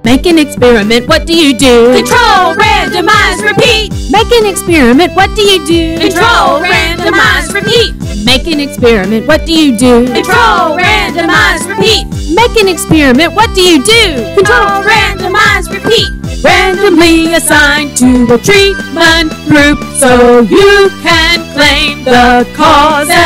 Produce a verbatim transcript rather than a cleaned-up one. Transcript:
Make an experiment, what do you do? Control, randomize, repeat. Make an experiment, what do you do? Control, randomize, repeat. Make an experiment, what do you do? Control, randomize, repeat. Make an experiment, what do you do? Control, randomize, repeat. Randomly assigned to a treatment group so you can claim the cause